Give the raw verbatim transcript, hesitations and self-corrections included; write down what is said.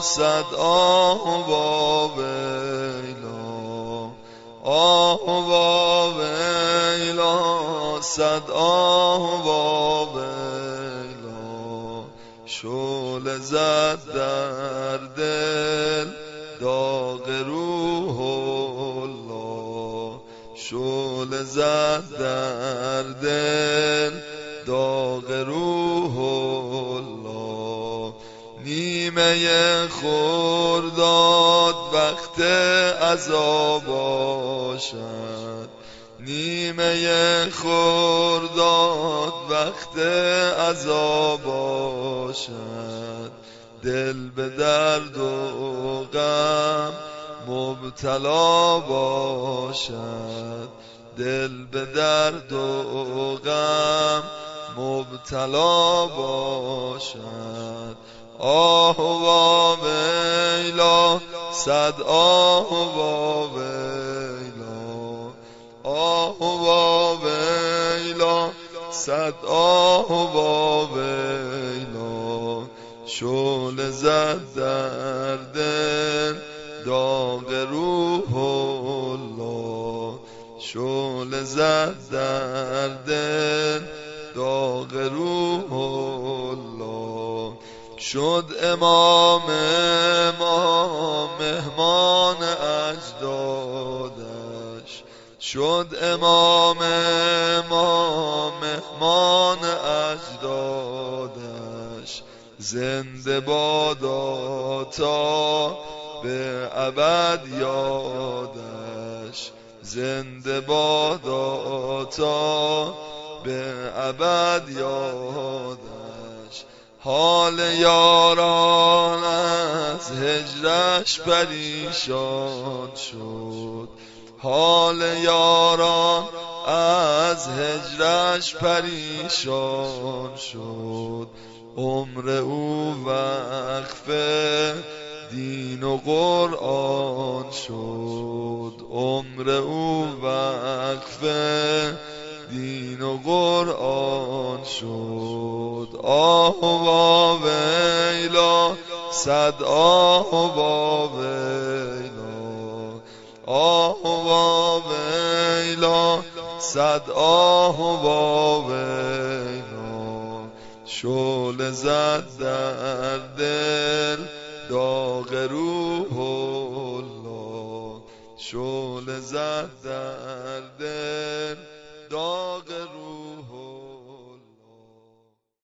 صد آه با ویلا، آه با ویلا، صد آه با ویلا. شعله زد در دل داغ روح الله، شعله زد در دل داغ روح الله. نیمه خرداد وقت عزا باشد، نیمه خرداد وقت عزا باشد. دل به درد و غم مبتلا باشد، دل به درد و غم مبتلا باشد. آه با ویلا، صد آه با ویلا، آه با ویلا، صد آه با ویلا. شعله زد در دل داغ روح الله، شعله زد در دل داغ روح الله. شد امام ما مهمان اجدادش، شد امام ما مهمان اجدادش. زنده بادا تا به ابد یادش، زنده بادا تا به ابد یادش. حال یاران از هجرش پریشان شد، حال یاران از هجرش پریشان شد. عمر او وقف دین و قرآن شد، عمر او وقف دین و قرآن شد. آه با ویلا، صد آه با ویلا، آه با ویلا، صد آه با ویلا. شعله زد در دل داغ روح الله، شعله زد در دل داغ روح